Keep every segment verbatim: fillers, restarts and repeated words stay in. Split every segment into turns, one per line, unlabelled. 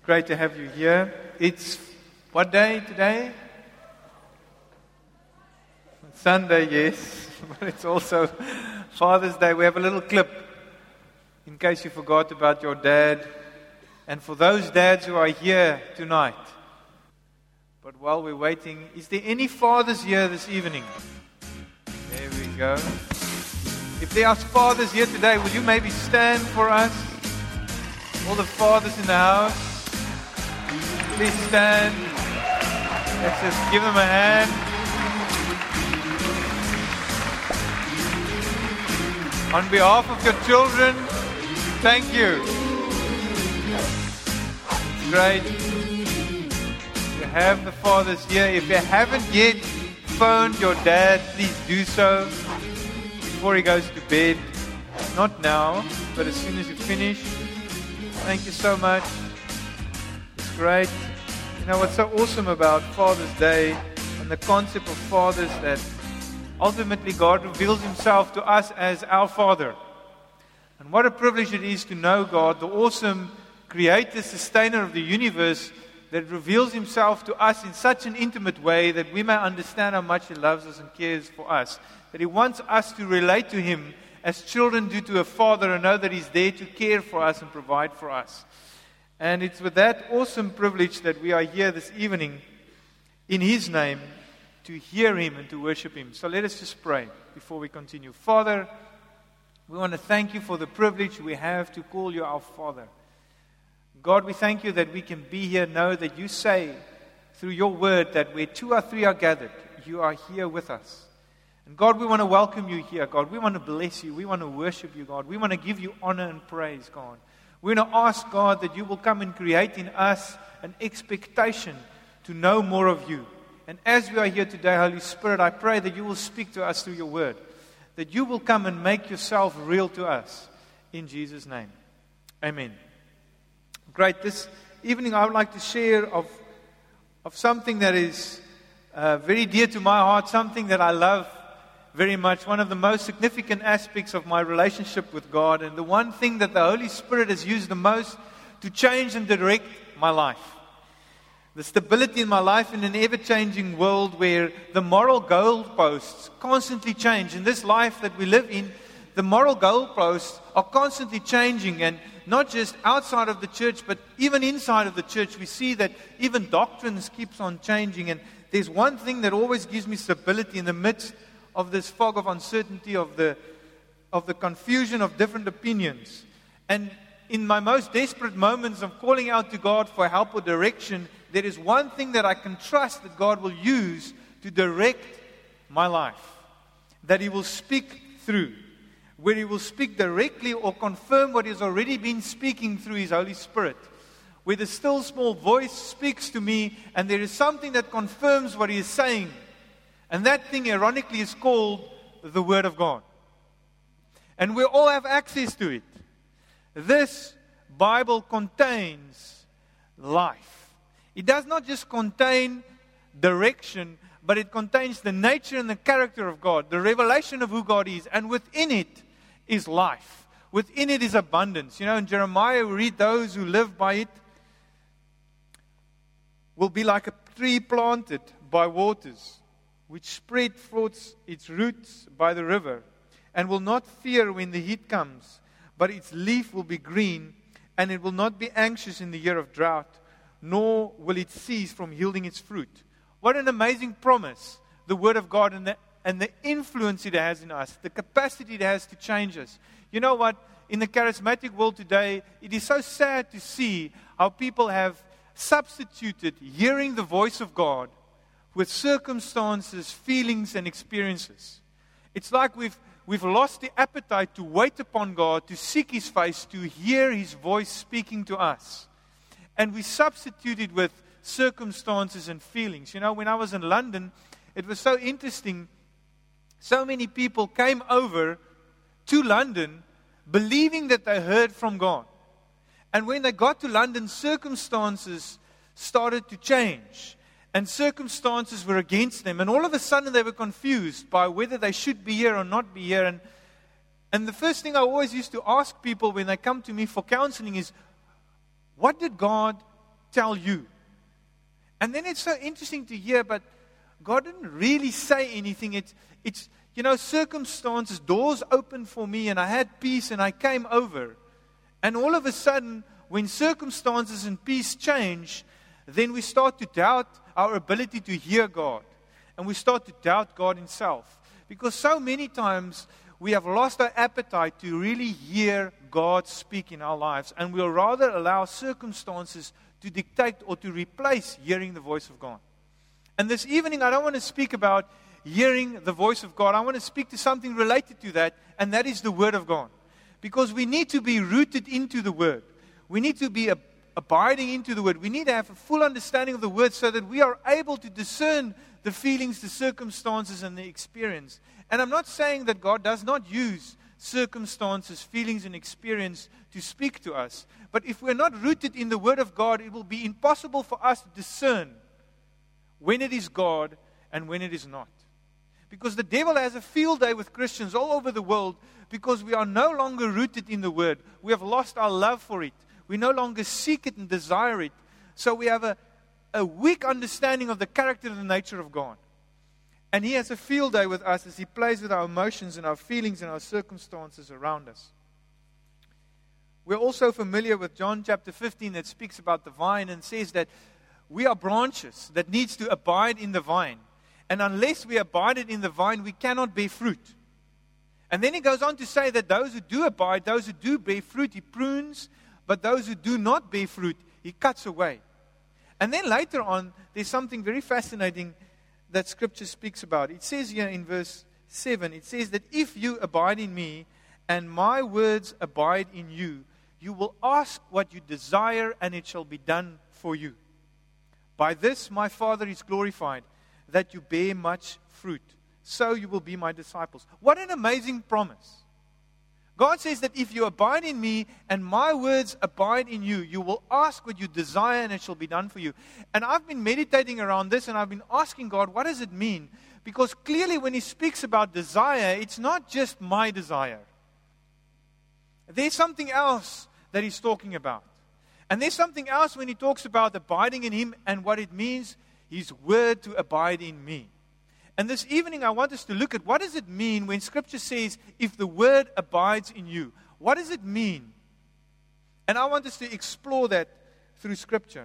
Great to have you here. It's what day today? Sunday, yes. But it's also Father's Day. We have a little clip in case you forgot about your dad. And for those dads who are here tonight. But while we're waiting, is there any fathers here this evening? There we go. If there are fathers here today, will you maybe stand for us? All the fathers in the house. Please stand. Let's just give them a hand. On behalf of your children, thank you. It's great to have the fathers here. If you haven't yet phoned your dad, please do so before he goes to bed. Not now, but as soon as you finish. Thank you so much. It's great. You know what's so awesome about Father's Day and the concept of fathers, that ultimately God reveals Himself to us as our Father. And what a privilege it is to know God, the awesome Creator, Sustainer of the universe, that reveals Himself to us in such an intimate way that we may understand how much He loves us and cares for us. That He wants us to relate to Him as children do to a father, and know that He's there to care for us and provide for us. And it's with that awesome privilege that we are here this evening in His name to hear Him and to worship Him. So let us just pray before we continue. Father, we want to thank You for the privilege we have to call You our Father. God, we thank You that we can be here, know that You say through Your word that where two or three are gathered, You are here with us. And God, we want to welcome You here, God. We want to bless You. We want to worship You, God. We want to give You honor and praise, God. We want to ask, God, that You will come and create in us an expectation to know more of You. And as we are here today, Holy Spirit, I pray that You will speak to us through Your word. That You will come and make Yourself real to us. In Jesus' name. Amen. Great. This evening I would like to share of, of something that is uh, very dear to my heart, something that I love very much, one of the most significant aspects of my relationship with God, and the one thing that the Holy Spirit has used the most to change and direct my life. The stability in my life in an ever-changing world where the moral goalposts constantly change. In this life that we live in, the moral goalposts are constantly changing, and not just outside of the church, but even inside of the church, we see that even doctrines keeps on changing. And there's one thing that always gives me stability in the midst of this fog of uncertainty, of the of the confusion of different opinions. And in my most desperate moments of calling out to God for help or direction, there is one thing that I can trust that God will use to direct my life. That He will speak through. Where He will speak directly or confirm what He has already been speaking through His Holy Spirit. Where the still small voice speaks to me and there is something that confirms what He is saying. And that thing, ironically, is called the Word of God. And we all have access to it. This Bible contains life. It does not just contain direction, but it contains the nature and the character of God, the revelation of who God is. And within it is life. Within it is abundance. You know, in Jeremiah we read, those who live by it will be like a tree planted by waters, which spread forth its roots by the river, and will not fear when the heat comes, but its leaf will be green, and it will not be anxious in the year of drought, nor will it cease from yielding its fruit. What an amazing promise, the Word of God, and the, and the influence it has in us, the capacity it has to change us. You know what? In the charismatic world today, it is so sad to see how people have substituted hearing the voice of God with circumstances, feelings, and experiences. It's like we've we've lost the appetite to wait upon God, to seek His face, to hear His voice speaking to us. And we substituted with circumstances and feelings. You know, when I was in London, it was so interesting. So many people came over to London believing that they heard from God. And when they got to London, circumstances started to change. And circumstances were against them. And all of a sudden they were confused by whether they should be here or not be here. And, and the first thing I always used to ask people when they come to me for counseling is, what did God tell you. And then it's so interesting to hear, but God didn't really say anything. It's, it's you know, circumstances, doors opened for me, and I had peace, and I came over. And all of a sudden, when circumstances and peace change, then we start to doubt our ability to hear God. And we start to doubt God Himself. Because so many times we have lost our appetite to really hear God speak in our lives. And we'll rather allow circumstances to dictate or to replace hearing the voice of God. And this evening I don't want to speak about hearing the voice of God. I want to speak to something related to that, and that is the Word of God. Because we need to be rooted into the Word. We need to be ab- abiding into the Word. We need to have a full understanding of the Word so that we are able to discern the feelings, the circumstances, and the experience. And I'm not saying that God does not use circumstances, feelings, and experience to speak to us. But if we're not rooted in the Word of God, it will be impossible for us to discern when it is God and when it is not. Because the devil has a field day with Christians all over the world because we are no longer rooted in the Word. We have lost our love for it. We no longer seek it and desire it. So we have a, a weak understanding of the character and the nature of God. And He has a field day with us as He plays with our emotions and our feelings and our circumstances around us. We're also familiar with John chapter fifteen that speaks about the vine and says that we are branches that needs to abide in the vine. And unless we abide in the vine, we cannot bear fruit. And then He goes on to say that those who do abide, those who do bear fruit, He prunes, but those who do not bear fruit, He cuts away. And then later on, there's something very fascinating that Scripture speaks about. It says here in verse seven, it says that if you abide in me and my words abide in you, you will ask what you desire and it shall be done for you. By this my Father is glorified, that you bear much fruit. So you will be my disciples. What an amazing promise. God says that if you abide in me and my words abide in you, you will ask what you desire and it shall be done for you. And I've been meditating around this and I've been asking God, what does it mean? Because clearly when He speaks about desire, it's not just my desire. There's something else that He's talking about. And there's something else when He talks about abiding in Him and what it means, His word to abide in me. And this evening I want us to look at what does it mean when Scripture says, if the word abides in you. What does it mean? And I want us to explore that through Scripture.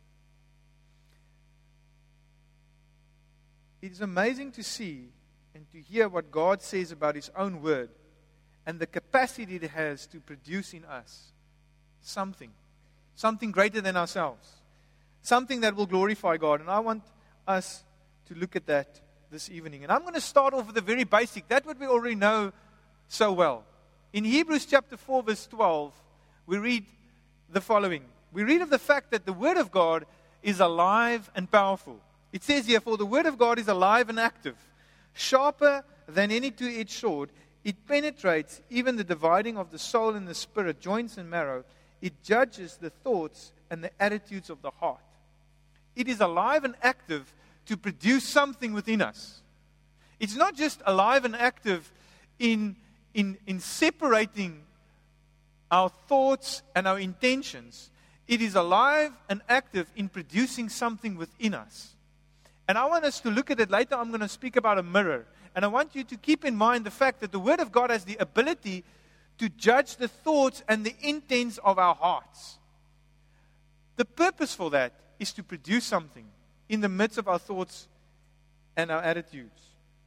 It is amazing to see and to hear what God says about His own word and the capacity it has to produce in us something. Something greater than ourselves. Something that will glorify God. And I want us to look at that this evening. And I'm going to start off with the very basic. That's what we already know so well. In Hebrews chapter four verse twelve, we read the following. We read of the fact that the Word of God is alive and powerful. It says here, for the Word of God is alive and active, sharper than any two-edged sword. It penetrates even the dividing of the soul and the spirit, joints and marrow. It judges the thoughts and the attitudes of the heart. It is alive and active to produce something within us. It's not just alive and active in, in, in separating our thoughts and our intentions. It is alive and active in producing something within us. And I want us to look at it later. I'm going to speak about a mirror. And I want you to keep in mind the fact that the Word of God has the ability to judge the thoughts and the intents of our hearts. The purpose for that is to produce something in the midst of our thoughts and our attitudes.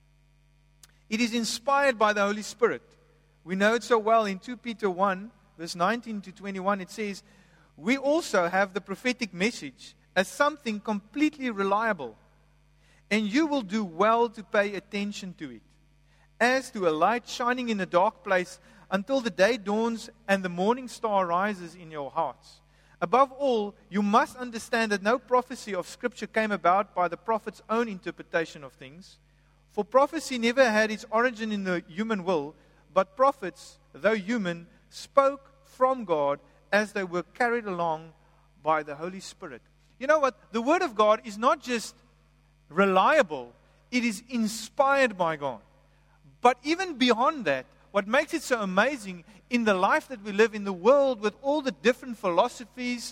It is inspired by the Holy Spirit. We know it so well in Second Peter one, verse nineteen to twenty-one. It says, we also have the prophetic message as something completely reliable, and you will do well to pay attention to it, as to a light shining in a dark place until the day dawns and the morning star rises in your hearts. Above all, you must understand that no prophecy of Scripture came about by the prophet's own interpretation of things. For prophecy never had its origin in the human will, but prophets, though human, spoke from God as they were carried along by the Holy Spirit. You know what? The Word of God is not just reliable, it is inspired by God. But even beyond that, what makes it so amazing in the life that we live in the world with all the different philosophies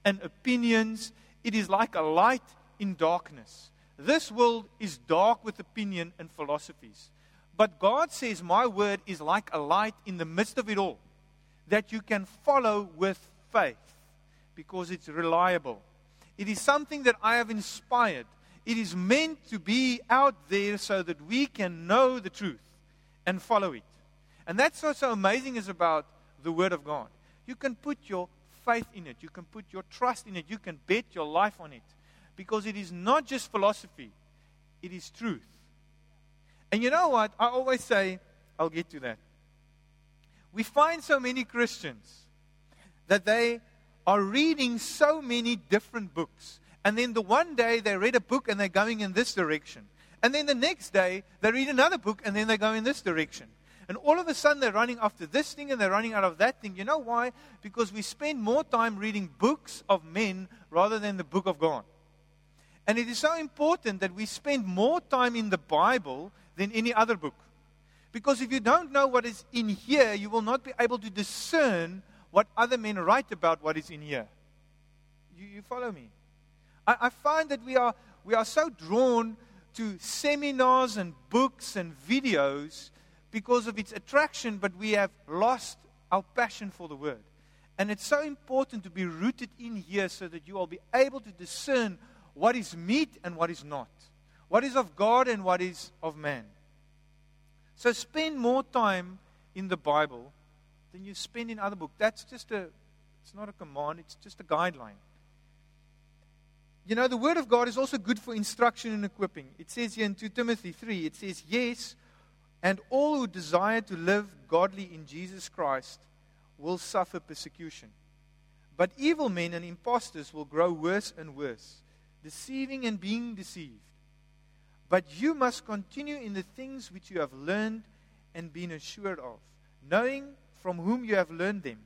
and opinions. It is like a light in darkness. This world is dark with opinion and philosophies. But God says, my word is like a light in the midst of it all, that you can follow with faith, because it's reliable. It is something that I have inspired. It is meant to be out there so that we can know the truth and follow it. And that's what's so amazing is about the Word of God. You can put your faith in it. You can put your trust in it. You can bet your life on it. Because it is not just philosophy. It is truth. And you know what? I always say, I'll get to that. We find so many Christians that they are reading so many different books. And then the one day they read a book and they're going in this direction. And then the next day they read another book and then they go in this direction. And all of a sudden they're running after this thing and they're running out of that thing. You know why? Because we spend more time reading books of men rather than the book of God. And it is so important that we spend more time in the Bible than any other book. Because if you don't know what is in here, you will not be able to discern what other men write about what is in here. You, you follow me? I, I find that we are, we are so drawn to seminars and books and videos because of its attraction, but we have lost our passion for the Word. And it's so important to be rooted in here so that you will be able to discern what is meat and what is not. What is of God and what is of man. So spend more time in the Bible than you spend in other books. That's just a, it's not a command, it's just a guideline. You know, the Word of God is also good for instruction and equipping. It says here in Second Timothy three, it says, yes, and all who desire to live godly in Jesus Christ will suffer persecution. But evil men and impostors will grow worse and worse, deceiving and being deceived. But you must continue in the things which you have learned and been assured of, knowing from whom you have learned them,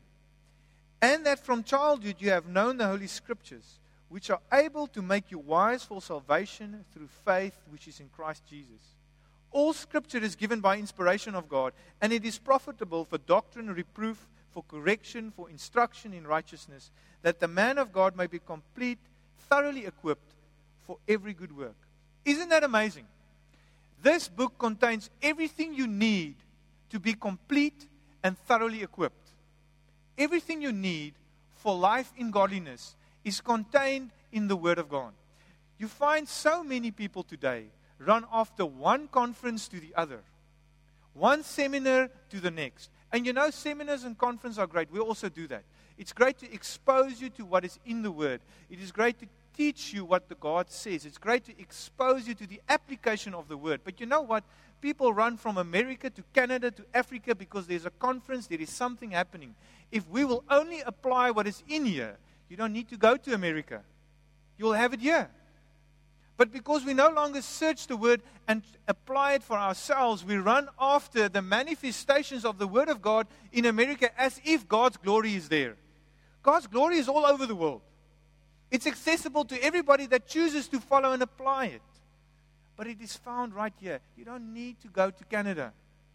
and that from childhood you have known the Holy Scriptures, which are able to make you wise for salvation through faith which is in Christ Jesus. All Scripture is given by inspiration of God, and it is profitable for doctrine, reproof, for correction, for instruction in righteousness, that the man of God may be complete, thoroughly equipped for every good work. Isn't that amazing? This book contains everything you need to be complete and thoroughly equipped. Everything you need for life in godliness is contained in the Word of God. You find so many people today run after one conference to the other, one seminar to the next. And you know, seminars and conferences are great. We also do that. It's great to expose you to what is in the Word. It is great to teach you what the God says. It's great to expose you to the application of the Word. But you know what? People run from America to Canada to Africa because there's a conference, there is something happening. If we will only apply what is in here, you don't need to go to America. You'll have it here. But because we no longer search the Word and apply it for ourselves, we run after the manifestations of the Word of God in America as if God's glory is there. God's glory is all over the world. It's accessible to everybody that chooses to follow and apply it. But it is found right here. You don't need to go to Canada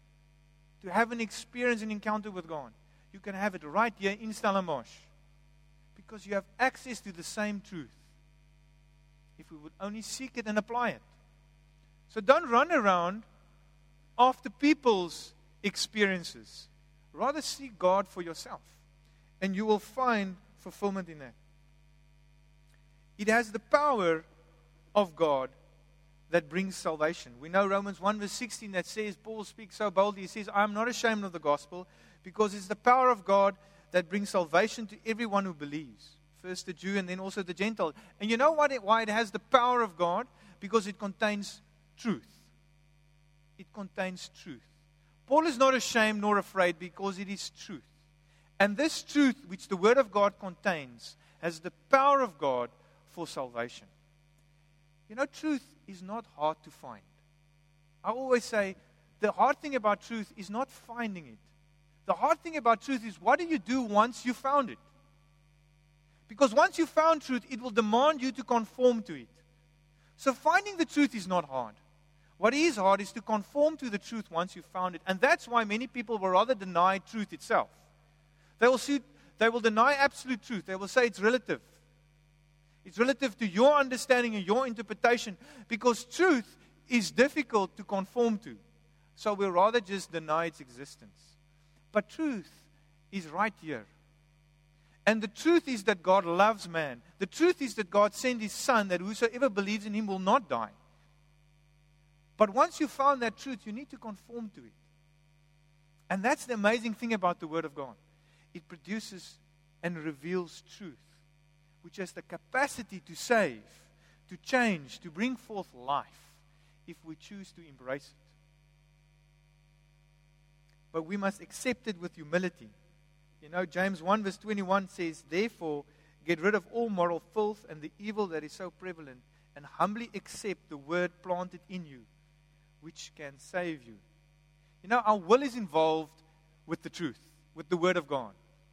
to have an experience and encounter with God. You can have it right here in Stellenbosch because you have access to the same truth. If we would only seek it and apply it. So don't run around after people's experiences. Rather seek God for yourself. And you will find fulfillment in that. It has the power of God that brings salvation. We know Romans one verse sixteen that says, Paul speaks so boldly, he says, I am not ashamed of the gospel because it's the power of God that brings salvation to everyone who believes. First the Jew and then also the Gentile. And you know what it, why it has the power of God? Because it contains truth. It contains truth. Paul is not ashamed nor afraid because it is truth. And this truth which the Word of God contains has the power of God for salvation. You know, truth is not hard to find. I always say the hard thing about truth is not finding it. The hard thing about truth is what do you do once you found it? Because once you found truth, it will demand you to conform to it. So finding the truth is not hard. What is hard is to conform to the truth once you've found it. And that's why many people will rather deny truth itself. They will, see, they will deny absolute truth. They will say it's relative. It's relative to your understanding and your interpretation, because truth is difficult to conform to. So we'll rather just deny its existence. But truth is right here. And the truth is that God loves man. The truth is that God sent His Son, that whosoever believes in Him will not die. But once you found that truth, you need to conform to it. And that's the amazing thing about the Word of God. It produces and reveals truth, which has the capacity to save, to change, to bring forth life, if we choose to embrace it. But we must accept it with humility. You know, James one verse twenty-one says, "Therefore, get rid of all moral filth and the evil that is so prevalent, and humbly accept the word planted in you, which can save you." You know, our will is involved with the truth, with the Word of God.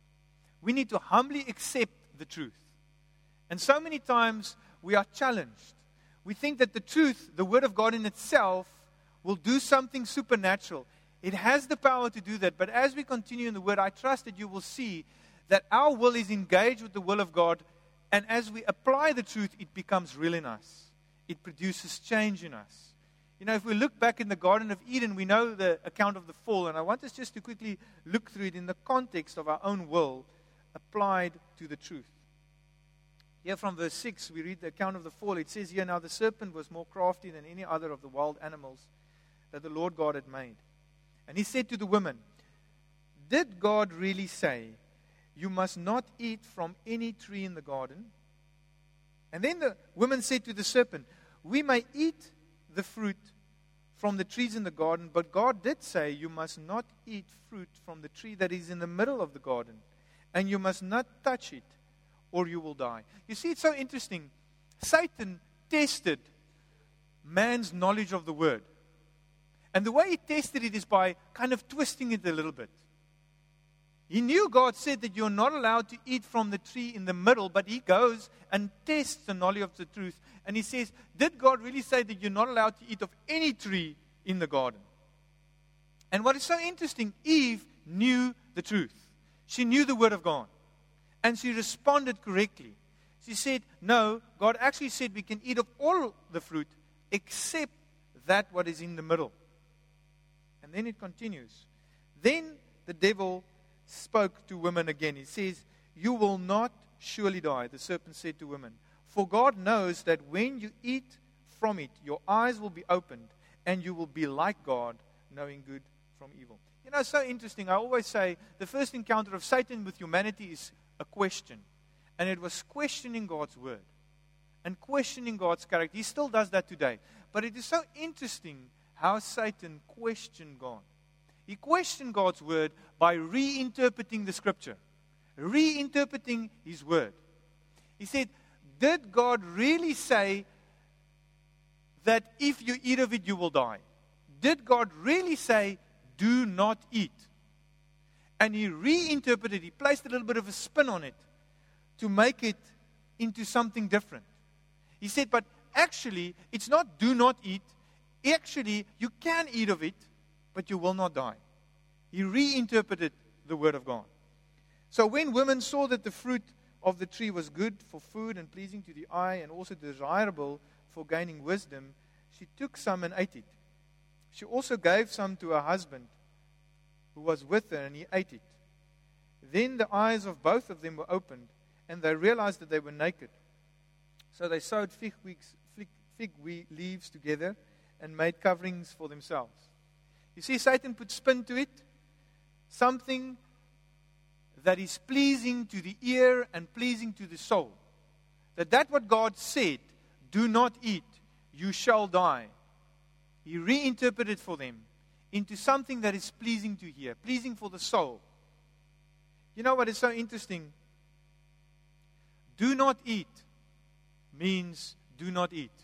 We need to humbly accept the truth. And so many times we are challenged. We think that the truth, the Word of God in itself, will do something supernatural. It has the power to do that. But as we continue in the Word, I trust that you will see that our will is engaged with the will of God. And as we apply the truth, it becomes real in us. It produces change in us. You know, if we look back in the Garden of Eden, we know the account of the fall. And I want us just to quickly look through it in the context of our own will applied to the truth. Here from verse six, we read the account of the fall. It says here, "Now the serpent was more crafty than any other of the wild animals that the Lord God had made. And he said to the woman, 'Did God really say, you must not eat from any tree in the garden?' And then the woman said to the serpent, 'We may eat the fruit from the trees in the garden, but God did say, you must not eat fruit from the tree that is in the middle of the garden, and you must not touch it, or you will die.'" You see, it's so interesting. Satan tested man's knowledge of the Word. And the way he tested it is by kind of twisting it a little bit. He knew God said that you're not allowed to eat from the tree in the middle, but he goes and tests the knowledge of the truth. And he says, did God really say that you're not allowed to eat of any tree in the garden? And what is so interesting, Eve knew the truth. She knew the Word of God. And she responded correctly. She said, no, God actually said we can eat of all the fruit except that what is in the middle. And then it continues. Then the devil spoke to women again. He says, "You will not surely die," the serpent said to women. "For God knows that when you eat from it, your eyes will be opened, and you will be like God, knowing good from evil." You know, it's so interesting. I always say the first encounter of Satan with humanity is a question. And it was questioning God's word and questioning God's character. He still does that today. But it is so interesting how Satan questioned God. He questioned God's word by reinterpreting the scripture, reinterpreting his word. He said, did God really say that if you eat of it, you will die? Did God really say, do not eat? And he reinterpreted, he placed a little bit of a spin on it to make it into something different. He said, but actually, it's not do not eat. Actually, you can eat of it, but you will not die. He reinterpreted the word of God. So when women saw that the fruit of the tree was good for food and pleasing to the eye and also desirable for gaining wisdom, she took some and ate it. She also gave some to her husband who was with her, and he ate it. Then the eyes of both of them were opened, and they realized that they were naked. So they sewed fig, weeks, fig, fig leaves together and made coverings for themselves. You see, Satan put spin to it, something that is pleasing to the ear and pleasing to the soul. That that what God said, do not eat, you shall die. He reinterpreted for them into something that is pleasing to hear, pleasing for the soul. You know what is so interesting? Do not eat means do not eat.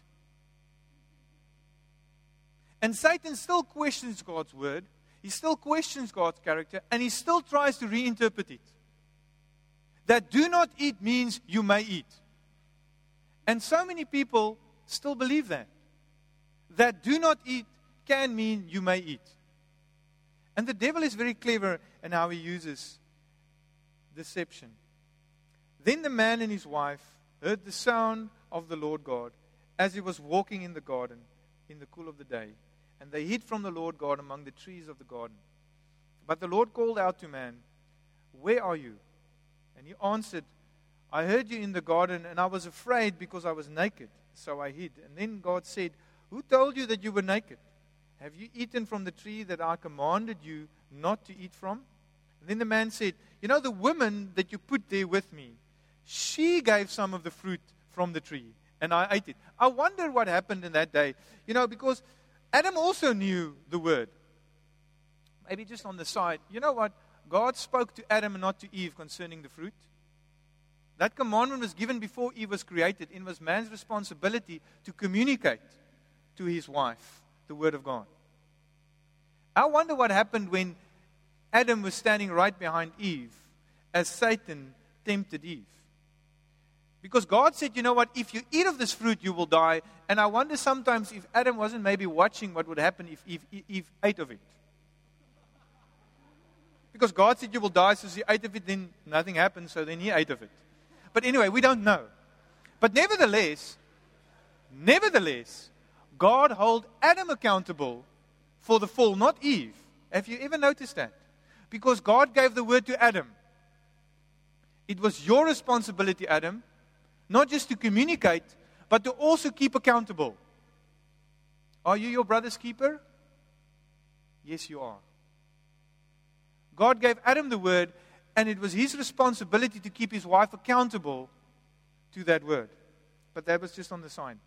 And Satan still questions God's word. He still questions God's character. And he still tries to reinterpret it. That do not eat means you may eat. And so many people still believe that. That do not eat can mean you may eat. And the devil is very clever in how he uses deception. Then the man and his wife heard the sound of the Lord God as he was walking in the garden in the cool of the day. And they hid from the Lord God among the trees of the garden. But the Lord called out to man, "Where are you?" And he answered, "I heard you in the garden, and I was afraid because I was naked, so I hid." And then God said, "Who told you that you were naked? Have you eaten from the tree that I commanded you not to eat from?" And then the man said, "You know, the woman that you put there with me, she gave some of the fruit from the tree, and I ate it." I wonder what happened in that day. You know, because Adam also knew the word. Maybe just on the side, you know what? God spoke to Adam and not to Eve concerning the fruit. That commandment was given before Eve was created. It was man's responsibility to communicate to his wife the word of God. I wonder what happened when Adam was standing right behind Eve as Satan tempted Eve. Because God said, you know what, if you eat of this fruit, you will die. And I wonder sometimes if Adam wasn't maybe watching what would happen if Eve, Eve ate of it. Because God said you will die, so he ate of it, then nothing happened, so then he ate of it. But anyway, we don't know. But nevertheless, nevertheless, God held Adam accountable for the fall, not Eve. Have you ever noticed that? Because God gave the word to Adam. It was your responsibility, Adam, not just to communicate, but to also keep accountable. Are you your brother's keeper? Yes, you are. God gave Adam the word, and it was his responsibility to keep his wife accountable to that word. But that was just on the sign.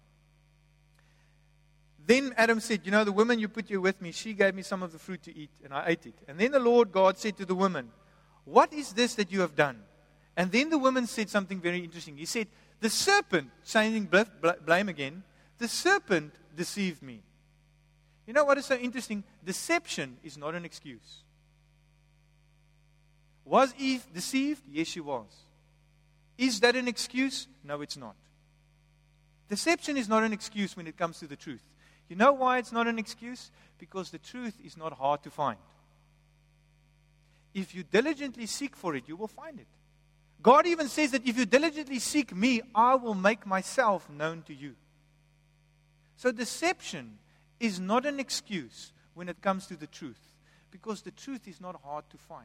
Then Adam said, you know, the woman you put here with me, she gave me some of the fruit to eat, and I ate it. And then the Lord God said to the woman, "What is this that you have done?" And then the woman said something very interesting. He said, the serpent, changing blame again, the serpent deceived me. You know what is so interesting? Deception is not an excuse. Was Eve deceived? Yes, she was. Is that an excuse? No, it's not. Deception is not an excuse when it comes to the truth. You know why it's not an excuse? Because the truth is not hard to find. If you diligently seek for it, you will find it. God even says that if you diligently seek me, I will make myself known to you. So deception is not an excuse when it comes to the truth, because the truth is not hard to find.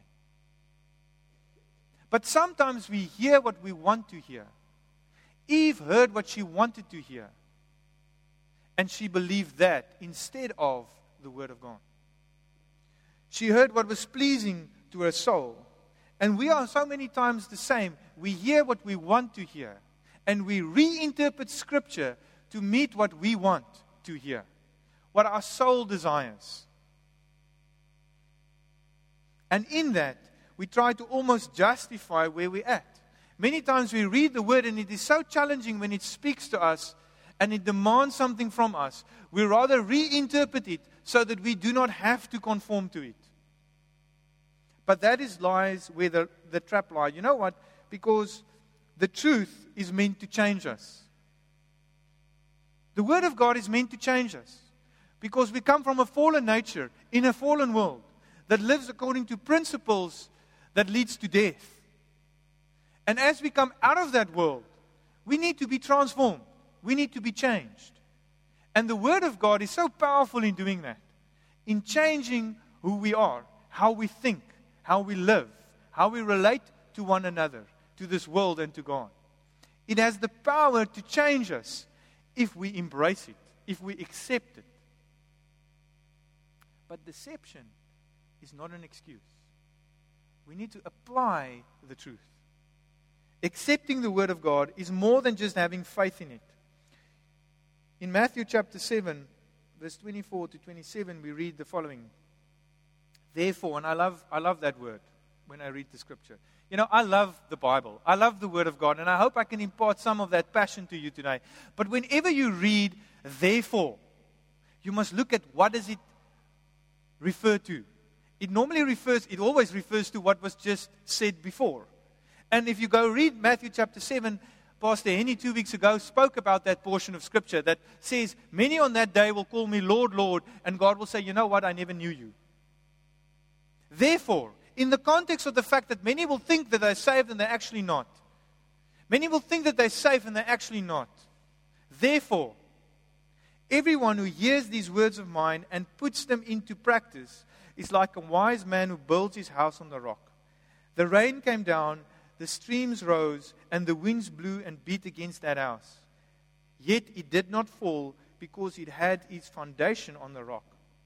But sometimes we hear what we want to hear. Eve heard what she wanted to hear, and she believed that instead of the word of God. She heard what was pleasing to her soul. And we are so many times the same. We hear what we want to hear, and we reinterpret Scripture to meet what we want to hear, what our soul desires. And in that, we try to almost justify where we're at. Many times we read the Word, and it is so challenging when it speaks to us, and it demands something from us. We rather reinterpret it so that we do not have to conform to it. But that is lies where the, the trap lies. You know what? Because the truth is meant to change us. The Word of God is meant to change us. Because we come from a fallen nature, in a fallen world, that lives according to principles that leads to death. And as we come out of that world, we need to be transformed. We need to be changed. And the Word of God is so powerful in doing that. In changing who we are, how we think, how we live, how we relate to one another, to this world and to God. It has the power to change us if we embrace it, if we accept it. But deception is not an excuse. We need to apply the truth. Accepting the Word of God is more than just having faith in it. In Matthew chapter seven, verse twenty-four to twenty-seven, we read the following. Therefore, and I love I love that word when I read the Scripture. You know, I love the Bible. I love the Word of God, and I hope I can impart some of that passion to you today. But whenever you read, therefore, you must look at what does it refer to. It normally refers, it always refers to what was just said before. And if you go read Matthew chapter seven, Pastor Henny two weeks ago spoke about that portion of Scripture that says, many on that day will call me Lord, Lord, and God will say, you know what, I never knew you. Therefore, in the context of the fact that many will think that they're saved and they're actually not. Many will think that they're safe and they're actually not. Therefore, everyone who hears these words of mine and puts them into practice is like a wise man who builds his house on the rock. The rain came down, the streams rose, and the winds blew and beat against that house. Yet it did not fall because it had its foundation on the rock.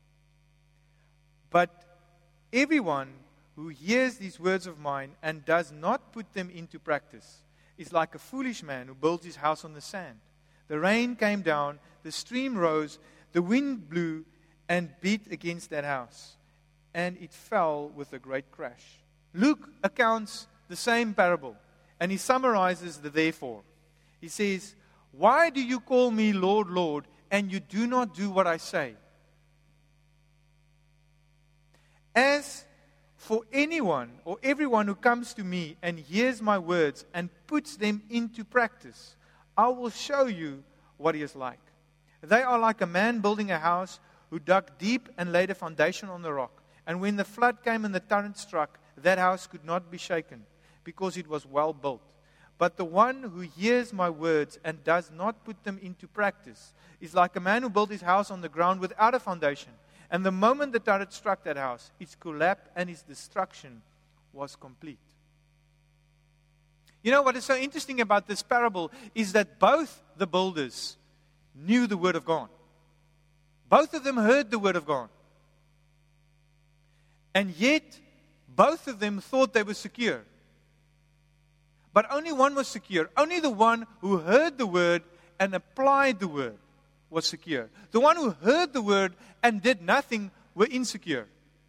But everyone who hears these words of mine and does not put them into practice is like a foolish man who builds his house on the sand. The rain came down, the stream rose, the wind blew and beat against that house, and it fell with a great crash. Luke accounts the same parable, and he summarizes the therefore. He says, "Why do you call me Lord, Lord, and you do not do what I say? As for anyone or everyone who comes to me and hears my words and puts them into practice, I will show you what he is like. They are like a man building a house who dug deep and laid a foundation on the rock. And when the flood came and the torrent struck, that house could not be shaken because it was well built. But the one who hears my words and does not put them into practice is like a man who built his house on the ground without a foundation. And the moment the torrent struck that house, its collapse and its destruction was complete." You know what is so interesting about this parable is that both the builders knew the word of God. Both of them heard the word of God. And yet, both of them thought they were secure. But only one was secure. Only the one who heard the word and applied the word was secure. The one who heard the word and did nothing were insecure.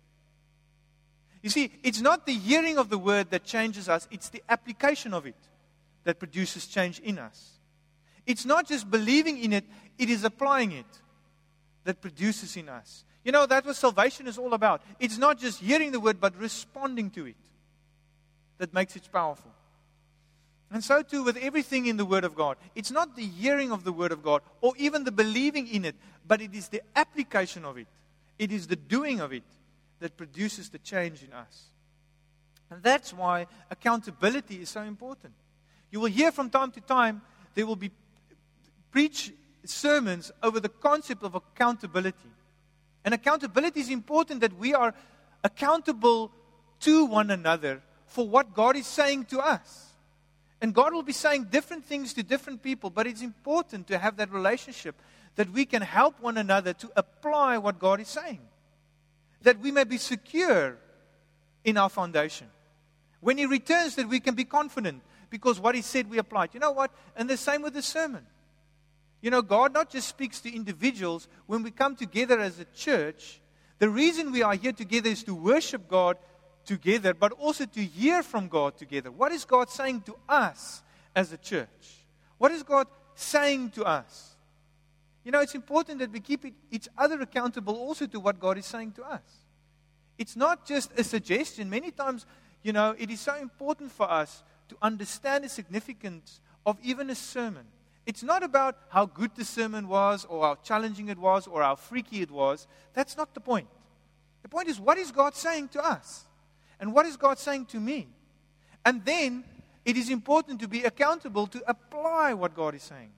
You see, it's not the hearing of the word that changes us, it's the application of it that produces change in us. It's not just believing in it, it is applying it that produces in us. You know, that's what salvation is all about. It's not just hearing the word, but responding to it that makes it powerful. And so too with everything in the Word of God. It's not the hearing of the Word of God or even the believing in it, but it is the application of it. It is the doing of it that produces the change in us. And that's why accountability is so important. You will hear from time to time, there will be preach sermons over the concept of accountability. And accountability is important, that we are accountable to one another for what God is saying to us. And God will be saying different things to different people, but it's important to have that relationship that we can help one another to apply what God is saying. That we may be secure in our foundation. When He returns, that we can be confident because what He said we applied. You know what? And the same with the sermon. You know, God not just speaks to individuals. When we come together as a church, the reason we are here together is to worship God together, but also to hear from God together. What is God saying to us as a church? What is God saying to us? You know, it's important that we keep it, each other accountable also to what God is saying to us. It's not just a suggestion. Many times, you know, it is so important for us to understand the significance of even a sermon. It's not about how good the sermon was or how challenging it was or how freaky it was. That's not the point. The point is, what is God saying to us? And what is God saying to me? And then, it is important to be accountable to apply what God is saying.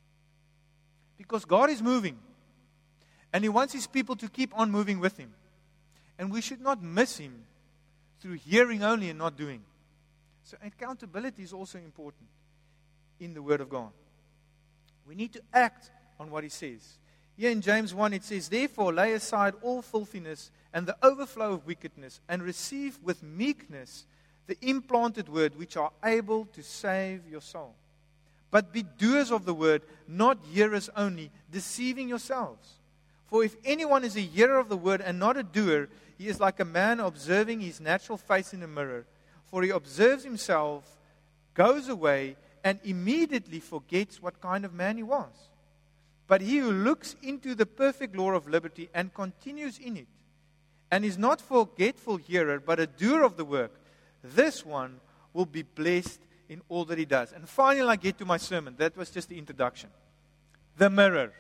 Because God is moving. And He wants His people to keep on moving with Him. And we should not miss Him through hearing only and not doing. So accountability is also important in the Word of God. We need to act on what He says. Here in James one it says, "Therefore lay aside all filthiness and the overflow of wickedness, and receive with meekness the implanted word, which are able to save your soul. But be doers of the word, not hearers only, deceiving yourselves. For if anyone is a hearer of the word and not a doer, he is like a man observing his natural face in a mirror. For he observes himself, goes away, and immediately forgets what kind of man he was. But he who looks into the perfect law of liberty and continues in it, and is not forgetful hearer, but a doer of the work, this one will be blessed in all that he does." And finally, I get to my sermon. That was just the introduction. The mirror.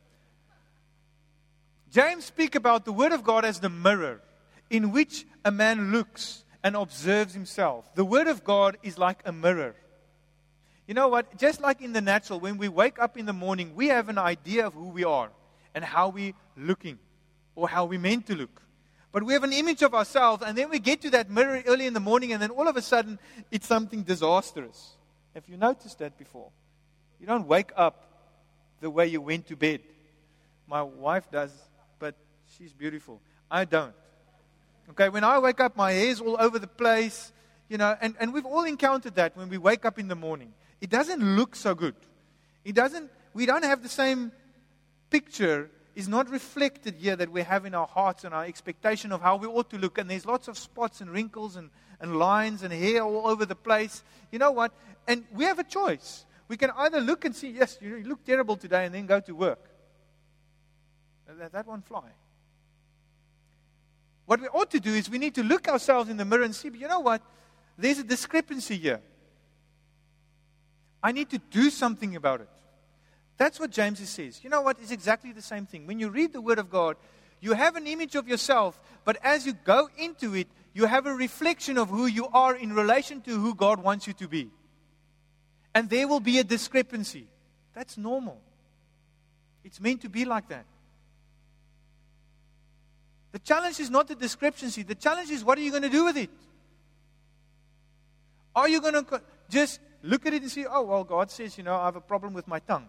James speaks about the Word of God as the mirror in which a man looks and observes himself. The Word of God is like a mirror. You know what? Just like in the natural, when we wake up in the morning, we have an idea of who we are and how we're looking or how we're meant to look. But we have an image of ourselves, and then we get to that mirror early in the morning, and then all of a sudden, it's something disastrous. Have you noticed that before? You don't wake up the way you went to bed. My wife does, but she's beautiful. I don't. Okay, when I wake up, my hair's all over the place, you know, and, and we've all encountered that when we wake up in the morning. It doesn't look so good. It doesn't, we don't have the same picture, is not reflected here that we have in our hearts and our expectation of how we ought to look. And there's lots of spots and wrinkles and, and lines and hair all over the place. You know what? And we have a choice. We can either look and see, yes, you look terrible today, and then go to work. That, that won't fly. What we ought to do is we need to look ourselves in the mirror and see, but you know what? There's a discrepancy here. I need to do something about it. That's what James says. You know what? It's exactly the same thing. When you read the Word of God, you have an image of yourself, but as you go into it, you have a reflection of who you are in relation to who God wants you to be. And there will be a discrepancy. That's normal. It's meant to be like that. The challenge is not the discrepancy. The challenge is, what are you going to do with it? Are you going to just look at it and say, oh, well, God says, you know, I have a problem with my tongue.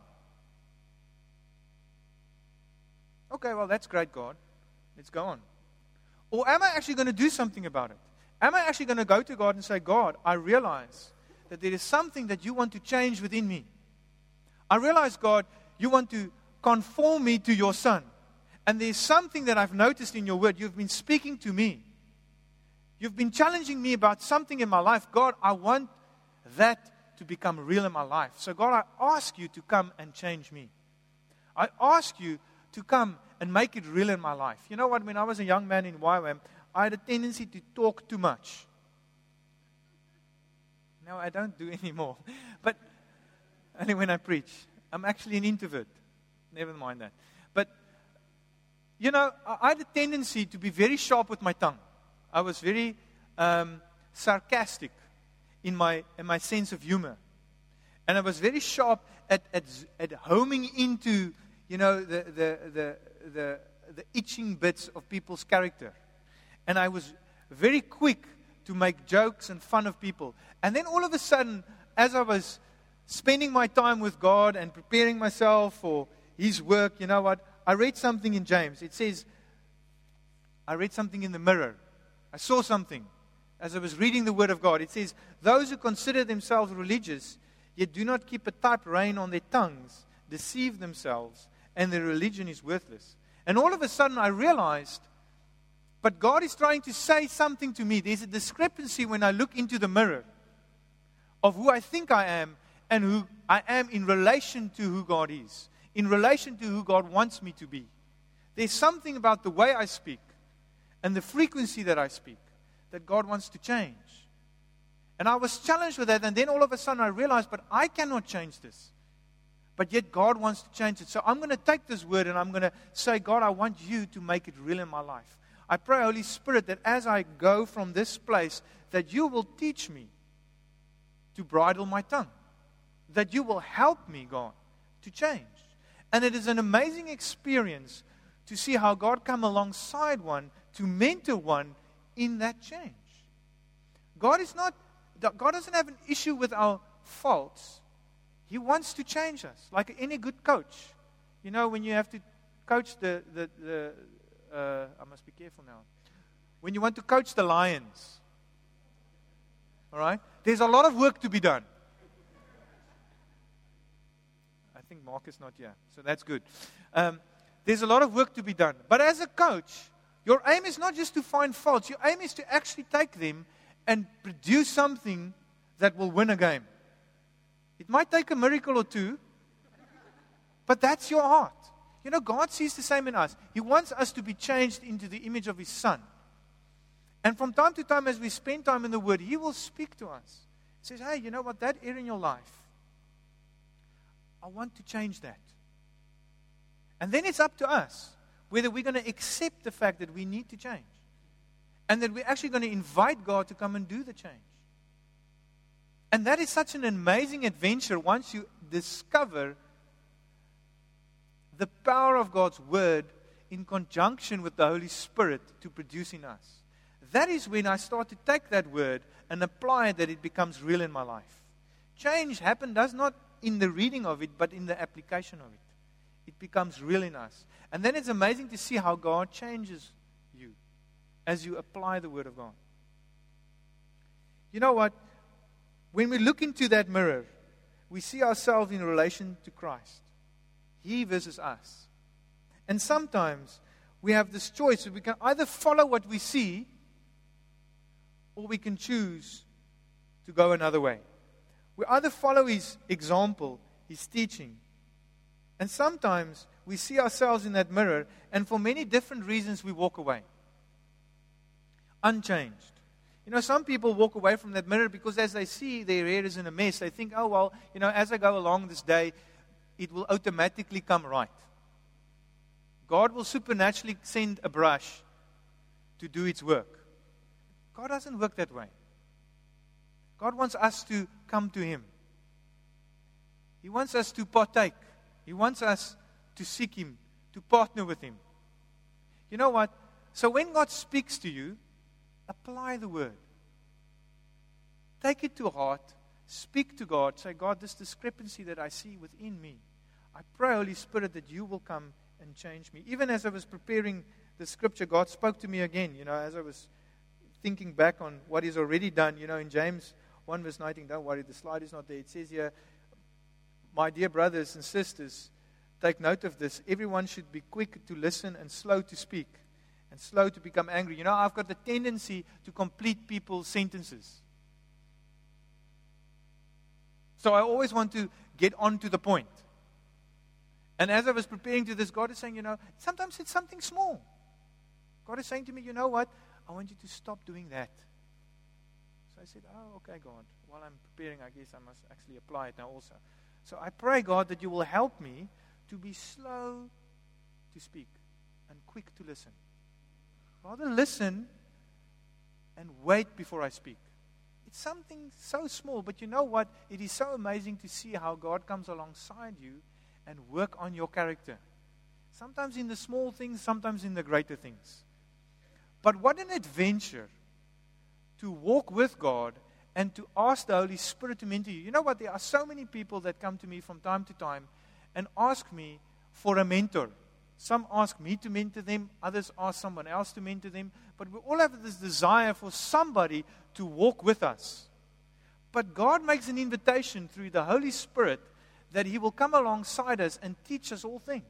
Okay, well, that's great, God. Let's go on. Or am I actually going to do something about it? Am I actually going to go to God and say, God, I realize that there is something that you want to change within me. I realize, God, you want to conform me to your Son. And there's something that I've noticed in your word. You've been speaking to me. You've been challenging me about something in my life. God, I want that to become real in my life. So God, I ask you to come and change me. I ask you to come and make it real in my life. You know what? When I was a young man in Y WAM, I had a tendency to talk too much. No, I don't do anymore. But only when I preach. I'm actually an introvert. Never mind that. But, you know, I had a tendency to be very sharp with my tongue. I was very um, sarcastic in my in my sense of humor. And I was very sharp at, at, at homing into, you know, the, the, the, the, the itching bits of people's character. And I was very quick to make jokes and fun of people. And then all of a sudden, as I was spending my time with God and preparing myself for His work, you know what? I read something in James. It says, I read something in the mirror. I saw something as I was reading the Word of God. It says, those who consider themselves religious, yet do not keep a tight rein on their tongues, deceive themselves, and their religion is worthless. And all of a sudden I realized, but God is trying to say something to me. There's a discrepancy when I look into the mirror of who I think I am and who I am in relation to who God is, in relation to who God wants me to be. There's something about the way I speak and the frequency that I speak that God wants to change. And I was challenged with that, and then all of a sudden I realized, but I cannot change this. But yet God wants to change it. So I'm going to take this word and I'm going to say, God, I want you to make it real in my life. I pray, Holy Spirit, that as I go from this place, that you will teach me to bridle my tongue. That you will help me, God, to change. And it is an amazing experience to see how God come alongside one to mentor one in that change. God is not, God doesn't have an issue with our faults. He wants to change us, like any good coach. You know, when you have to coach the, the, the uh, I must be careful now. When you want to coach the lions, all right, there's a lot of work to be done. I think Mark is not here, so that's good. Um, there's a lot of work to be done. But as a coach, your aim is not just to find faults. Your aim is to actually take them and produce something that will win a game. It might take a miracle or two, but that's your heart. You know, God sees the same in us. He wants us to be changed into the image of His Son. And from time to time, as we spend time in the Word, He will speak to us. He says, hey, you know what, that area in your life, I want to change that. And then it's up to us whether we're going to accept the fact that we need to change. And that we're actually going to invite God to come and do the change. And that is such an amazing adventure once you discover the power of God's Word in conjunction with the Holy Spirit to produce in us. That is when I start to take that Word and apply it, that it becomes real in my life. Change happens does not in the reading of it, but in the application of it. It becomes real in us. And then it's amazing to see how God changes you as you apply the Word of God. You know what? When we look into that mirror, we see ourselves in relation to Christ. He versus us. And sometimes we have this choice. We can either follow what we see, or we can choose to go another way. We either follow His example, His teaching. And sometimes we see ourselves in that mirror, and for many different reasons we walk away. Unchanged. You know, some people walk away from that mirror because as they see their hair is in a mess, they think, oh, well, you know, as I go along this day, it will automatically come right. God will supernaturally send a brush to do its work. God doesn't work that way. God wants us to come to Him. He wants us to partake. He wants us to seek Him, to partner with Him. You know what? So when God speaks to you, apply the Word. Take it to heart. Speak to God. Say, God, this discrepancy that I see within me, I pray, Holy Spirit, that you will come and change me. Even as I was preparing the scripture, God spoke to me again. You know, as I was thinking back on what He's already done. You know, in James one verse nineteen, don't worry, the slide is not there. It says here, my dear brothers and sisters, take note of this. Everyone should be quick to listen and slow to speak. And slow to become angry. You know, I've got the tendency to complete people's sentences. So I always want to get on to the point. And as I was preparing to this, God is saying, you know, sometimes it's something small. God is saying to me, you know what? I want you to stop doing that. So I said, oh, okay, God. While I'm preparing, I guess I must actually apply it now also. So I pray, God, that you will help me to be slow to speak and quick to listen. Rather listen and wait before I speak. It's something so small, but you know what? It is so amazing to see how God comes alongside you and work on your character. Sometimes in the small things, sometimes in the greater things. But what an adventure to walk with God and to ask the Holy Spirit to mentor you. You know what? There are so many people that come to me from time to time and ask me for a mentor. Some ask me to mentor them, others ask someone else to mentor them. But we all have this desire for somebody to walk with us. But God makes an invitation through the Holy Spirit that He will come alongside us and teach us all things.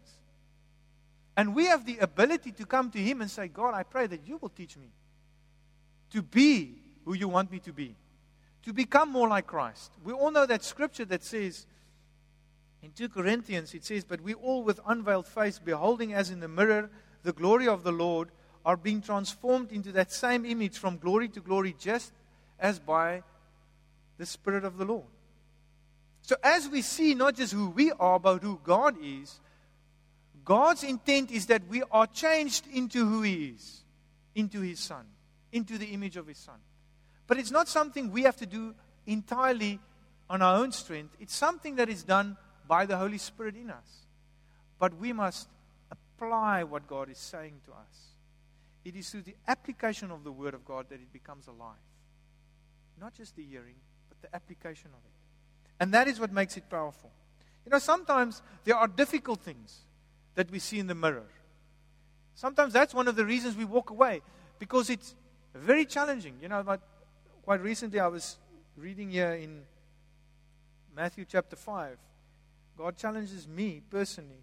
And we have the ability to come to Him and say, God, I pray that you will teach me to be who you want me to be, to become more like Christ. We all know that scripture that says, in two Corinthians, it says, but we all with unveiled face, beholding as in the mirror the glory of the Lord, are being transformed into that same image from glory to glory, just as by the Spirit of the Lord. So as we see not just who we are, but who God is, God's intent is that we are changed into who He is, into His Son, into the image of His Son. But it's not something we have to do entirely on our own strength. It's something that is done by the Holy Spirit in us. But we must apply what God is saying to us. It is through the application of the Word of God that it becomes alive. Not just the hearing, but the application of it. And that is what makes it powerful. You know, sometimes there are difficult things that we see in the mirror. Sometimes that's one of the reasons we walk away, because it's very challenging. You know, but quite recently I was reading here in Matthew chapter five. God challenges me personally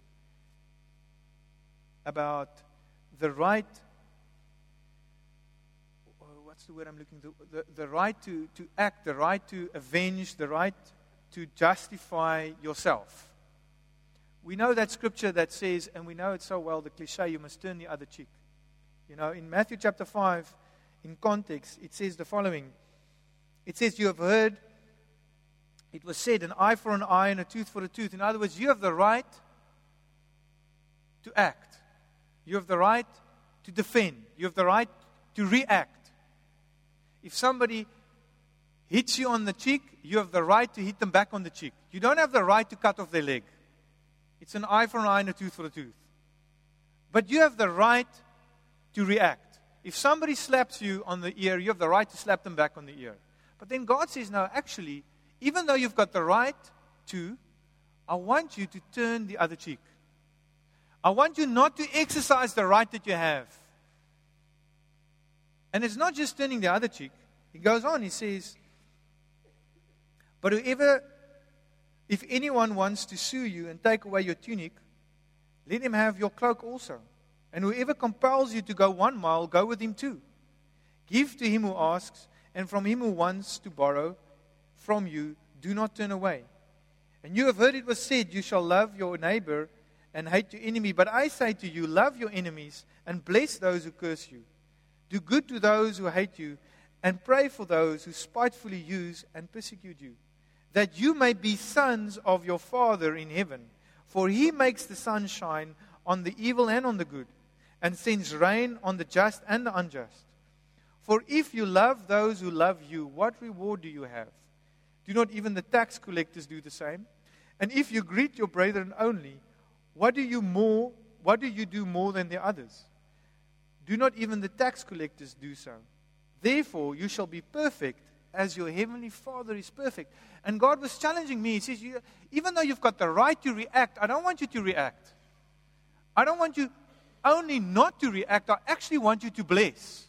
about the right, what's the word I'm looking for? The, the right to, to act, the right to avenge, the right to justify yourself. We know that scripture that says, and we know it so well, the cliche, you must turn the other cheek. You know, in Matthew chapter five, in context, it says the following. It says, you have heard, it was said, an eye for an eye and a tooth for a tooth. In other words, you have the right to act. You have the right to defend. You have the right to react. If somebody hits you on the cheek, you have the right to hit them back on the cheek. You don't have the right to cut off their leg. It's an eye for an eye and a tooth for a tooth. But you have the right to react. If somebody slaps you on the ear, you have the right to slap them back on the ear. But then God says, no, actually, even though you've got the right to, I want you to turn the other cheek. I want you not to exercise the right that you have. And it's not just turning the other cheek. He goes on, he says, but whoever, if anyone wants to sue you and take away your tunic, let him have your cloak also. And whoever compels you to go one mile, go with him too. Give to him who asks, and from him who wants to borrow from you, do not turn away. And you have heard it was said, you shall love your neighbor and hate your enemy. But I say to you, love your enemies and bless those who curse you. Do good to those who hate you, and pray for those who spitefully use and persecute you, that you may be sons of your Father in heaven. For he makes the sun shine on the evil and on the good, and sends rain on the just and the unjust. For if you love those who love you, what reward do you have? Do not even the tax collectors do the same? And if you greet your brethren only, what do you more? What do you do more than the others? Do not even the tax collectors do so? Therefore, you shall be perfect as your heavenly Father is perfect. And God was challenging me. He says, you, even though you've got the right to react, I don't want you to react. I don't want you only not to react. I actually want you to bless.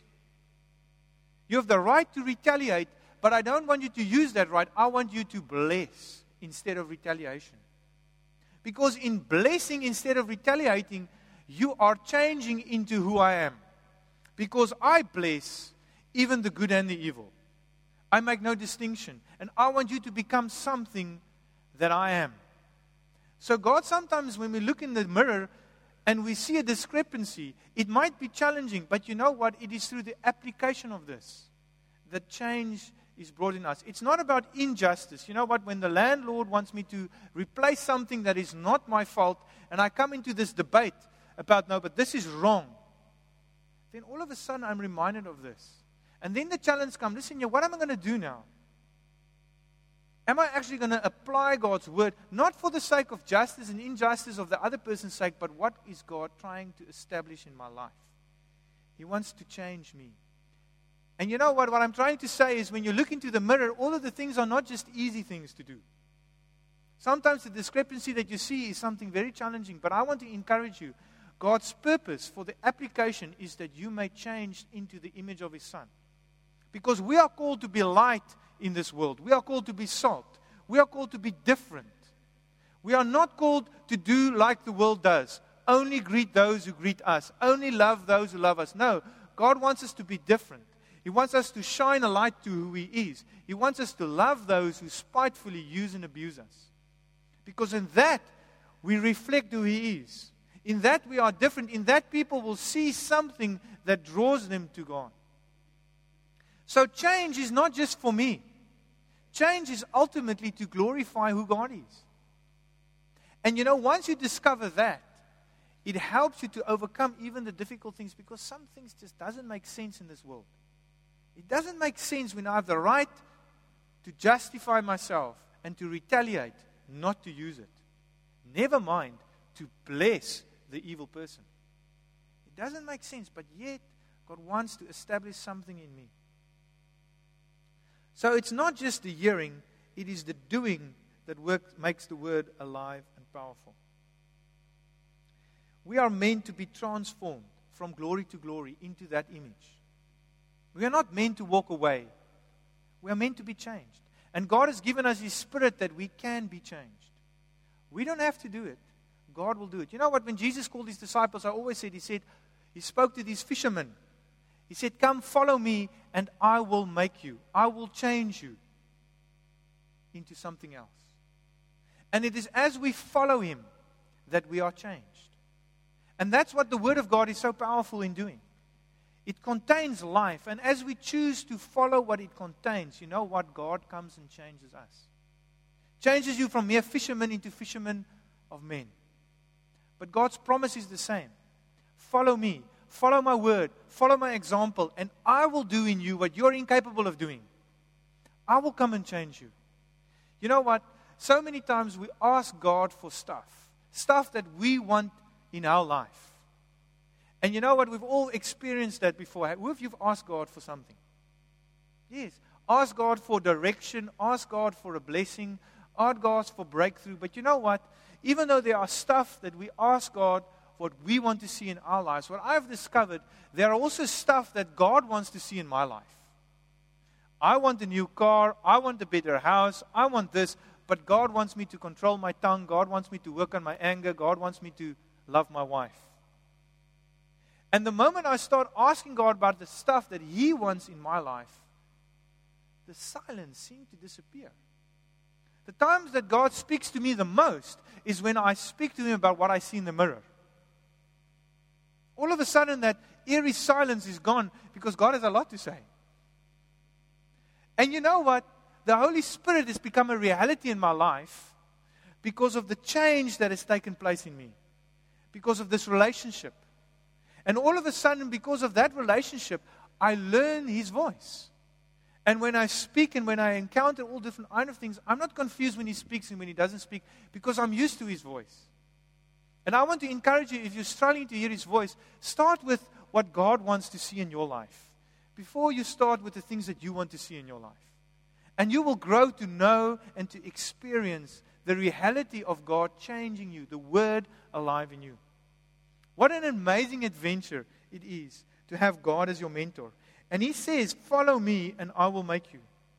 You have the right to retaliate, but I don't want you to use that right. I want you to bless instead of retaliation. Because in blessing instead of retaliating, you are changing into who I am. Because I bless even the good and the evil. I make no distinction. And I want you to become something that I am. So God, sometimes when we look in the mirror and we see a discrepancy, it might be challenging. But you know what? It is through the application of this that change is brought in us. It's not about injustice. You know what? When the landlord wants me to replace something that is not my fault, and I come into this debate about, no, but this is wrong, then all of a sudden I'm reminded of this. And then the challenge comes, listen, yeah, what am I going to do now? Am I actually going to apply God's word, not for the sake of justice and injustice of the other person's sake, but what is God trying to establish in my life? He wants to change me. And you know what? What I'm trying to say is when you look into the mirror, all of the things are not just easy things to do. Sometimes the discrepancy that you see is something very challenging, but I want to encourage you. God's purpose for the application is that you may change into the image of His Son. Because we are called to be light in this world. We are called to be salt. We are called to be different. We are not called to do like the world does. Only greet those who greet us. Only love those who love us. No, God wants us to be different. He wants us to shine a light to who He is. He wants us to love those who spitefully use and abuse us. Because in that, we reflect who He is. In that, we are different. In that, people will see something that draws them to God. So change is not just for me. Change is ultimately to glorify who God is. And you know, once you discover that, it helps you to overcome even the difficult things, because some things just doesn't make sense in this world. It doesn't make sense when I have the right to justify myself and to retaliate, not to use it. Never mind to bless the evil person. It doesn't make sense, but yet God wants to establish something in me. So it's not just the hearing, it is the doing that works, makes the word alive and powerful. We are meant to be transformed from glory to glory into that image. We are not meant to walk away. We are meant to be changed. And God has given us His Spirit that we can be changed. We don't have to do it. God will do it. You know what? When Jesus called His disciples, I always said, He said, He spoke to these fishermen. He said, come follow me and I will make you. I will change you into something else. And it is as we follow Him that we are changed. And that's what the Word of God is so powerful in doing. It contains life. And as we choose to follow what it contains, you know what? God comes and changes us. Changes you from mere fishermen into fishermen of men. But God's promise is the same. Follow me. Follow my word. Follow my example. And I will do in you what you're incapable of doing. I will come and change you. You know what? So many times we ask God for stuff, stuff that we want in our life. And you know what? We've all experienced that before. Who of you have asked God for something? Yes. Ask God for direction. Ask God for a blessing. Ask God for breakthrough. But you know what? Even though there are stuff that we ask God what we want to see in our lives, what I've discovered, there are also stuff that God wants to see in my life. I want a new car. I want a better house. I want this. But God wants me to control my tongue. God wants me to work on my anger. God wants me to love my wife. And the moment I start asking God about the stuff that He wants in my life, the silence seems to disappear. The times that God speaks to me the most is when I speak to Him about what I see in the mirror. All of a sudden that eerie silence is gone because God has a lot to say. And you know what? The Holy Spirit has become a reality in my life because of the change that has taken place in me. Because of this relationship. And all of a sudden, because of that relationship, I learn His voice. And when I speak and when I encounter all different kind of things, I'm not confused when He speaks and when He doesn't speak because I'm used to His voice. And I want to encourage you, if you're struggling to hear His voice, start with what God wants to see in your life before you start with the things that you want to see in your life. And you will grow to know and to experience the reality of God changing you, the Word alive in you. What an amazing adventure it is to have God as your mentor. And He says, follow me and I will make you.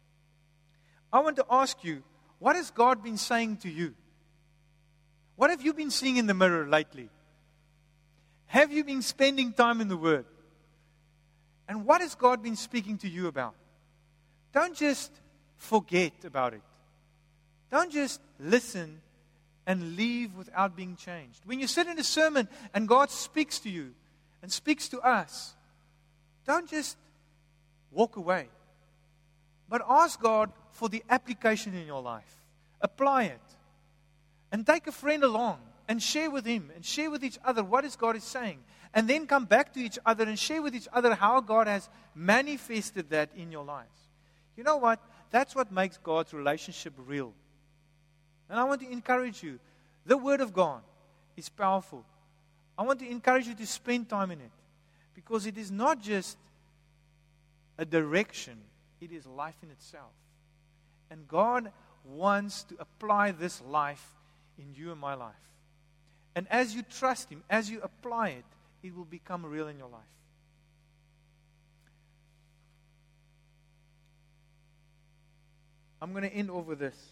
I want to ask you, what has God been saying to you? What have you been seeing in the mirror lately? Have you been spending time in the Word? And what has God been speaking to you about? Don't just forget about it. Don't just listen and leave without being changed. When you sit in a sermon and God speaks to you and speaks to us, don't just walk away. But ask God for the application in your life. Apply it. And take a friend along and share with him and share with each other what is God is saying. And then come back to each other and share with each other how God has manifested that in your lives. You know what? That's what makes God's relationship real. And I want to encourage you. The Word of God is powerful. I want to encourage you to spend time in it. Because it is not just a direction. It is life in itself. And God wants to apply this life in you and my life. And as you trust Him, as you apply it, it will become real in your life. I'm going to end off with this.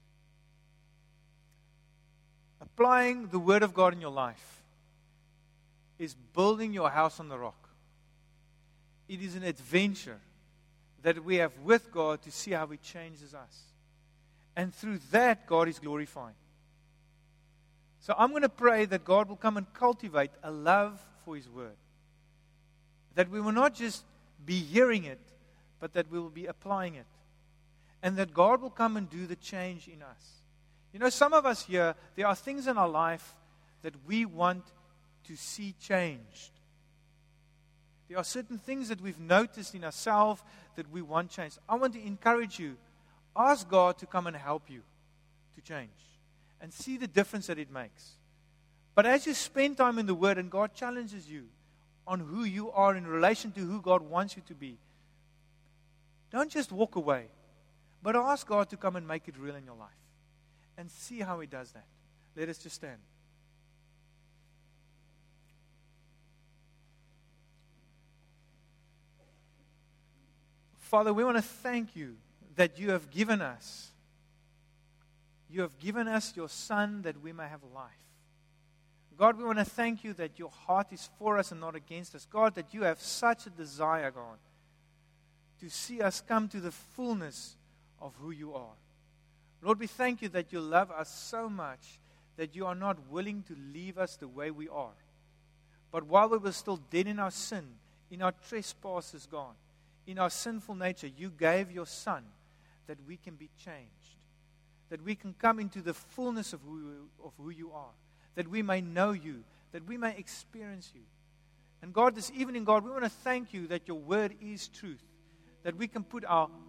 Applying the Word of God in your life is building your house on the rock. It is an adventure that we have with God to see how He changes us. And through that, God is glorified. So I'm going to pray that God will come and cultivate a love for His Word. That we will not just be hearing it, but that we will be applying it. And that God will come and do the change in us. You know, some of us here, there are things in our life that we want to see changed. There are certain things that we've noticed in ourselves that we want changed. I want to encourage you, ask God to come and help you to change. And see the difference that it makes. But as you spend time in the Word and God challenges you on who you are in relation to who God wants you to be, don't just walk away, but ask God to come and make it real in your life. And see how He does that. Let us just stand. Father, we want to thank You that You have given us You have given us Your Son that we may have life. God, we want to thank You that Your heart is for us and not against us. God, that You have such a desire, God, to see us come to the fullness of who You are. Lord, we thank You that You love us so much that You are not willing to leave us the way we are. But while we were still dead in our sin, in our trespasses, God, in our sinful nature, You gave Your Son that we can be changed. That we can come into the fullness of who, of who You are. That we may know You. That we may experience You. And God, this evening, God, we want to thank You that Your Word is truth. That we can put our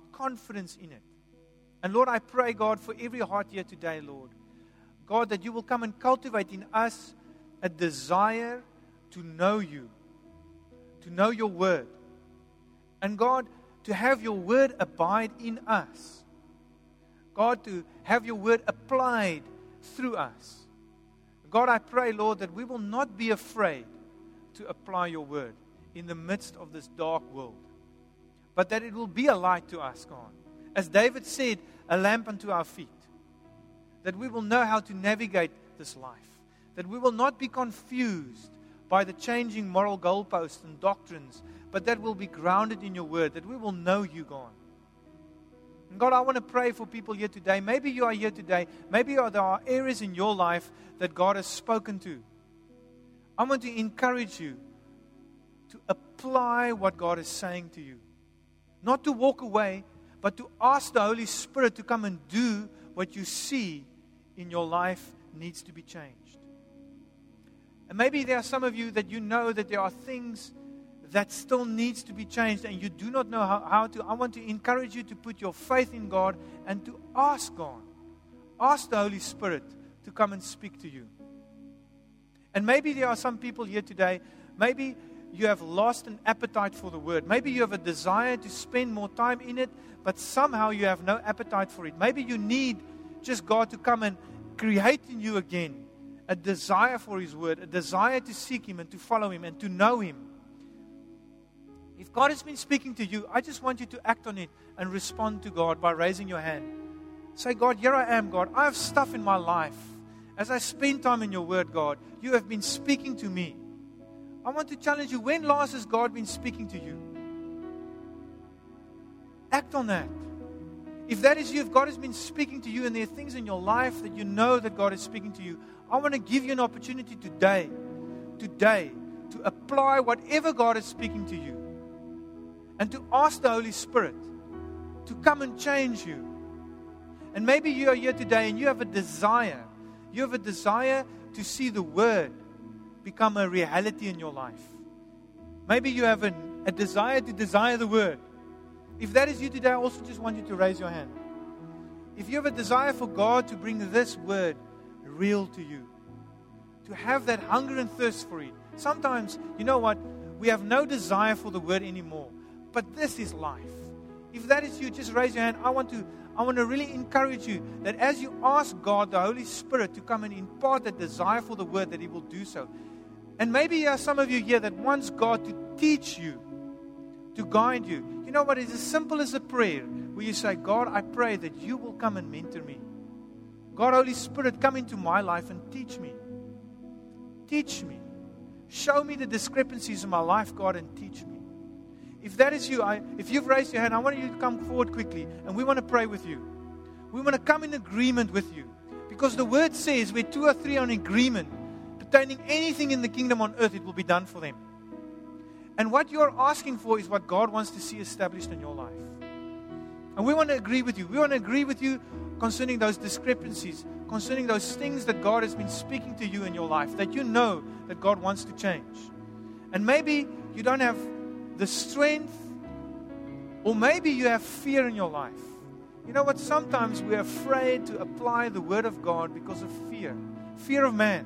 confidence in it. And Lord, I pray, God, for every heart here today, Lord, God, that you will come and cultivate in us a desire to know you, to know your word. And God, to have your word abide in us. God, to have your word applied through us. God, I pray, Lord, that we will not be afraid to apply your word in the midst of this dark world, but that it will be a light to us, God. As David said, a lamp unto our feet. That we will know how to navigate this life. That we will not be confused by the changing moral goalposts and doctrines, but that will be grounded in your word, that we will know you, God. And God, I want to pray for people here today. Maybe you are here today. Maybe there are areas in your life that God has spoken to. I want to encourage you to apply what God is saying to you. Not to walk away, but to ask the Holy Spirit to come and do what you see in your life needs to be changed. And maybe there are some of you that you know that there are things that still needs to be changed and you do not know how, how to. I want to encourage you to put your faith in God and to ask God. Ask the Holy Spirit to come and speak to you. And maybe there are some people here today, maybe you have lost an appetite for the word. Maybe you have a desire to spend more time in it, but somehow you have no appetite for it. Maybe you need just God to come and create in you again a desire for His word, a desire to seek Him and to follow Him and to know Him. If God has been speaking to you, I just want you to act on it and respond to God by raising your hand. Say, God, here I am, God. I have stuff in my life. As I spend time in your word, God, you have been speaking to me. I want to challenge you. When last has God been speaking to you? Act on that. If that is you, if God has been speaking to you and there are things in your life that you know that God is speaking to you, I want to give you an opportunity today, today, to apply whatever God is speaking to you and to ask the Holy Spirit to come and change you. And maybe you are here today and you have a desire, you have a desire to see the Word become a reality in your life. Maybe you have an, a desire to desire the Word. If that is you today, I also just want you to raise your hand. If you have a desire for God to bring this Word real to you, to have that hunger and thirst for it. Sometimes, you know what, we have no desire for the Word anymore, but this is life. If that is you, just raise your hand. I want to I want to really encourage you that as you ask God, the Holy Spirit, to come and impart that desire for the Word, that He will do so. And maybe there are some of you here that wants God to teach you, to guide you. You know what? It's as simple as a prayer where you say, God, I pray that you will come and mentor me. God, Holy Spirit, come into my life and teach me. Teach me. Show me the discrepancies in my life, God, and teach me. If that is you, I, if you've raised your hand, I want you to come forward quickly and we want to pray with you. We want to come in agreement with you. Because the Word says where two or three are in agreement pertaining anything in the kingdom on earth, it will be done for them. And what you're asking for is what God wants to see established in your life. And we want to agree with you. We want to agree with you concerning those discrepancies, concerning those things that God has been speaking to you in your life, that you know that God wants to change. And maybe you don't have the strength, or maybe you have fear in your life. You know what? Sometimes we're afraid to apply the Word of God because of fear. Fear of man.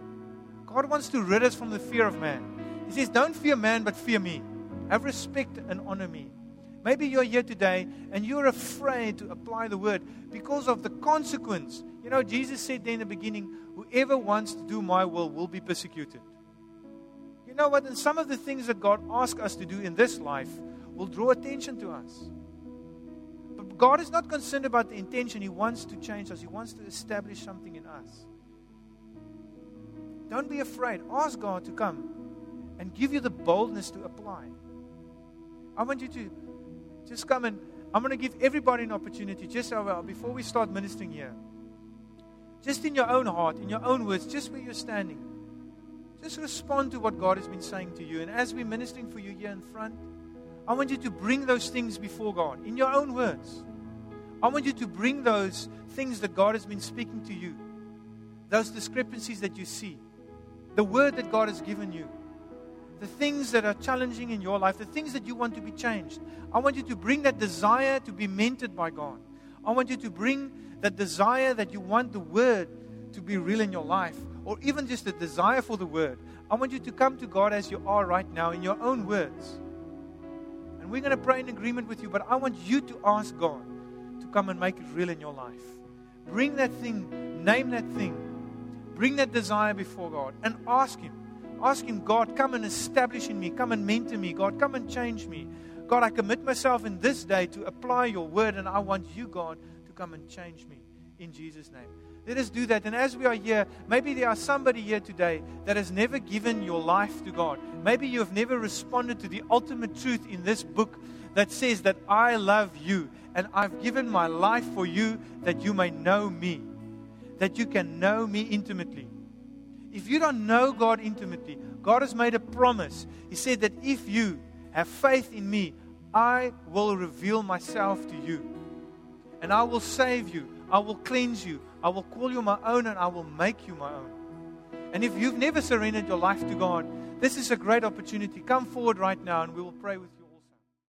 God wants to rid us from the fear of man. He says, don't fear man, but fear me. Have respect and honor me. Maybe you're here today and you're afraid to apply the Word because of the consequence. You know, Jesus said there in the beginning, whoever wants to do my will will be persecuted. You know what? And some of the things that God asks us to do in this life will draw attention to us. But God is not concerned about the intention. He wants to change us. He wants to establish something in us. Don't be afraid. Ask God to come and give you the boldness to apply. I want you to just come and I'm going to give everybody an opportunity just over, before we start ministering here. Just in your own heart, in your own words, just where you're standing. Just respond to what God has been saying to you. And as we're ministering for you here in front, I want you to bring those things before God in your own words. I want you to bring those things that God has been speaking to you. Those discrepancies that you see. The word that God has given you. the things that are challenging in your life, the things that you want to be changed. I want you to bring that desire to be mentored by God. I want you to bring that desire that you want the Word to be real in your life, or even just a desire for the Word. I want you to come to God as you are right now in your own words. And we're going to pray in agreement with you, but I want you to ask God to come and make it real in your life. Bring that thing, name that thing, bring that desire before God and ask Him. Ask Him, God, come and establish in me, come and mentor me. God, come and change me. God, I commit myself in this day to apply your word, and I want you, God, to come and change me in Jesus' name. Let us do that. And as we are here, maybe there are somebody here today that has never given your life to God. Maybe you have never responded to the ultimate truth in this book that says that I love you and I've given my life for you that you may know me, that you can know me intimately. If you don't know God intimately, God has made a promise. He said that if you have faith in me, I will reveal myself to you. And I will save you. I will cleanse you. I will call you my own, and I will make you my own. And if you've never surrendered your life to God, this is a great opportunity. Come forward right now and we will pray with you.